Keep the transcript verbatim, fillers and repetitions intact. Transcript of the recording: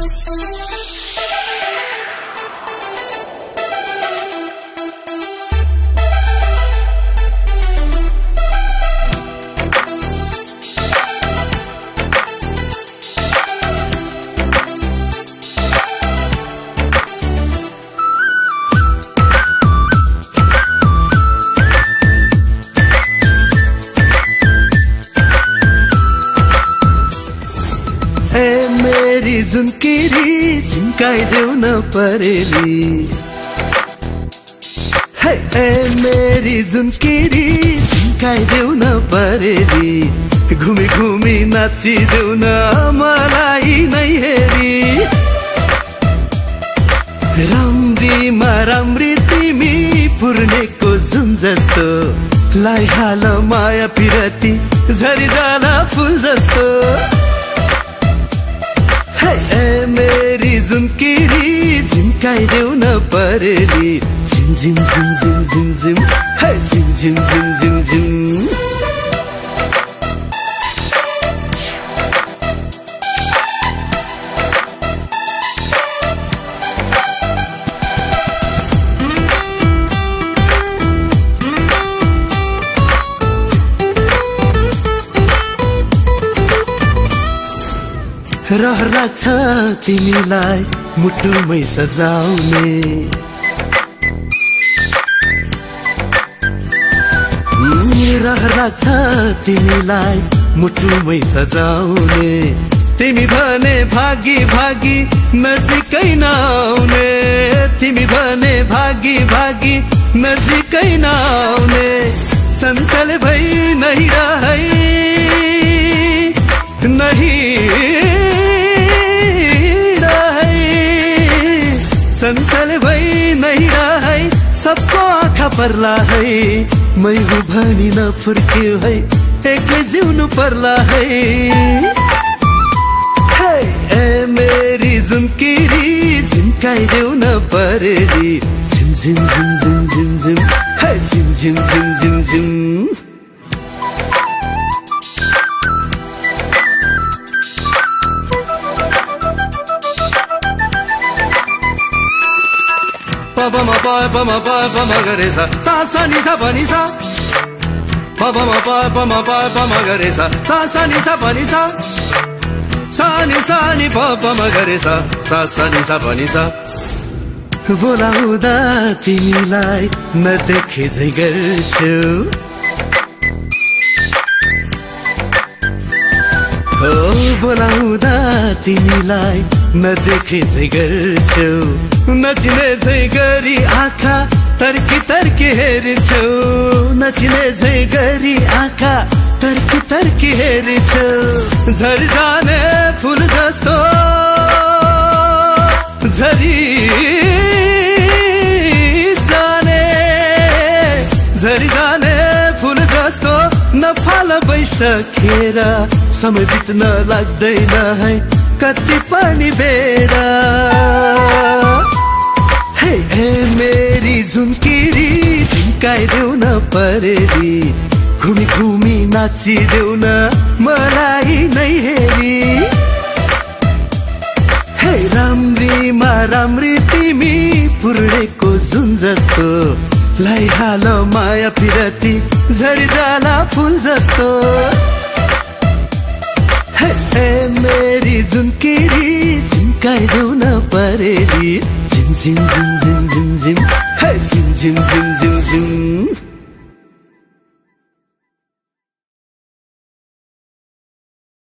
झुन्किरी झिम्काइदेऊ न परेली हे ए मेरी झुन्किरी झिम्काइदेऊ न परेली घुमी घुमी नाचिदेऊ न मलाई नै हेरी राम्रीमा राम्री तिमी पुर्नेको जुन जस्तो लाई हाल माया पिरती झरी जाला फुल जस्तो ए मेरी झुन्किरी झिम्काइदेऊ न परेली झिम झिम झिम झिम झिम झिम हे झिम झिम झिम झिम झिम रहर लाग्छ तिमीलाई मुटुमै सजाउने रहर लाग्छ तिमीलाई मुटुमै सजाउने तिमी भने भागी भागी नजिकै नआउने तिमी भने भागी भागी नजिकै नआउने चञ्चल भई नै रहै नहीं चञ्चल भई नहीं रहै सबको आँखा पर्ला है मै हूँ भनी नफुर्क्यो है एक्लै जिउनु पर्ला है हे ए मेरी झुन्किरी झिम्काइदेऊ न परेली झिम झिम झिम झिम झिम झिम हे झिम झिम झिम झिम झिम pa ma pa pa ma pa pa ma ga re sa sa sa ni sa pa ni sa pa pa ma pa pa ma pa pa ma ga re sa sa sa ni sa pa ni sa sa ni sa ni pa pa ma ga re sa sa sa ni sa pa ni sa बोलाउँदा तिमीलाई नदेखे झै गर्छु हो बोलाउँदा तिमीलाई नदेखे झै गर्छु नचिने झै गरी आँखा तर्की तर्की हेर्छु नचिने झै गरी आँखा तर्की तर्की हेर्छु झरी जाने फुल जस्तो झरी जाने झरी जाने फुल जस्तो नफाल भइसकेर समय बित्न लाग्दैन है कति पनि बेरा हे हे मेरी झुन्किरी झिम्काइदेऊ न परेली घुमी घुमी नाचिदेऊ न मलाई नै हेरी हे राम्रीमा राम्री तिमी पुर्णेको जुन जस्तो लाई हाल माया पिरती झरी जाला फुल जस्तो हे हे मेरी झुन्किरी झिम्काइदेऊ न परेली झिम झिम झिम झिम झिम झिम हे झिम झिम झिम झिम झिम